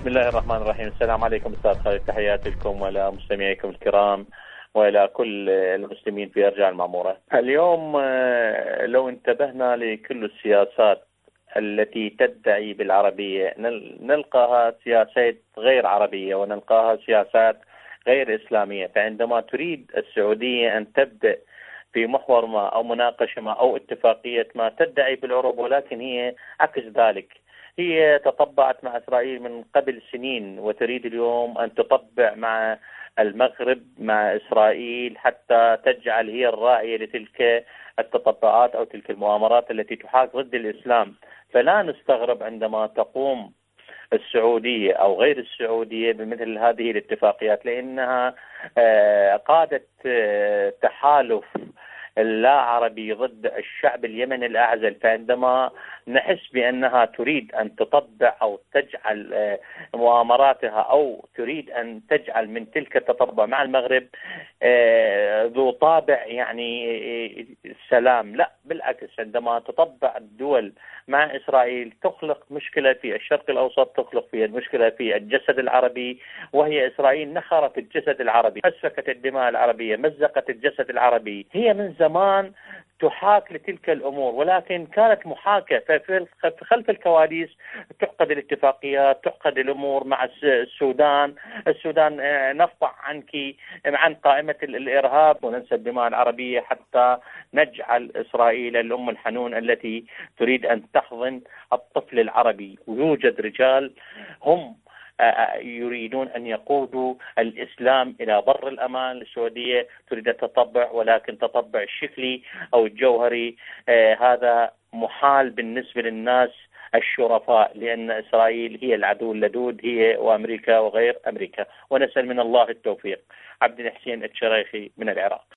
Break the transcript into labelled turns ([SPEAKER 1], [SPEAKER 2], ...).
[SPEAKER 1] بسم الله الرحمن الرحيم. السلام عليكم أستاذ خالد، تحياتي لكم وإلى مستمعيكم الكرام وإلى كل المسلمين في أرجاء المعمورة. اليوم لو انتبهنا لكل السياسات التي تدعي بالعربية نلقاها سياسات غير عربية ونلقاها سياسات غير إسلامية. فعندما تريد السعودية أن تبدأ في محور ما أو مناقشة ما أو اتفاقية ما تدعي بالعروبة، ولكن هي عكس ذلك. هي تطبعت مع إسرائيل من قبل سنين وتريد اليوم أن تطبع مع المغرب مع إسرائيل حتى تجعل هي الراعية لتلك التطبعات أو تلك المؤامرات التي تحاك ضد الإسلام. فلا نستغرب عندما تقوم السعودية أو غير السعودية بمثل هذه الاتفاقيات، لأنها قادت تحالف لا عربي ضد الشعب اليمني الأعزل. فعندما نحس بأنها تريد أن تطبع أو تجعل مؤامراتها أو تريد أن تجعل من تلك التطبع مع المغرب ذو طابع يعني السلام، لا بالعكس، عندما تطبع الدول مع إسرائيل تخلق مشكلة في الشرق الأوسط، تخلق في المشكلة في الجسد العربي، وهي إسرائيل نخرت الجسد العربي، أسفكت الدماء العربية، مزقت الجسد العربي. هي من زمان تحاك لتلك الأمور، ولكن كانت محاكاة في خلف الكواليس. تعقد الاتفاقيات، تعقد الأمور مع السودان نفضح عنك عن قائمة الإرهاب وننسى الدماء العربية حتى نجعل إسرائيل الأم الحنون التي تريد أن تحضن الطفل العربي. ويوجد رجال هم يريدون أن يقودوا الإسلام إلى بر الأمان. السعودية تريد التطبع، ولكن تطبع الشكلي أو الجوهري هذا محال بالنسبة للناس الشرفاء، لأن إسرائيل هي العدو اللدود، هي وأمريكا وغير أمريكا. ونسأل من الله التوفيق. عبد الحسين الشريخي من العراق.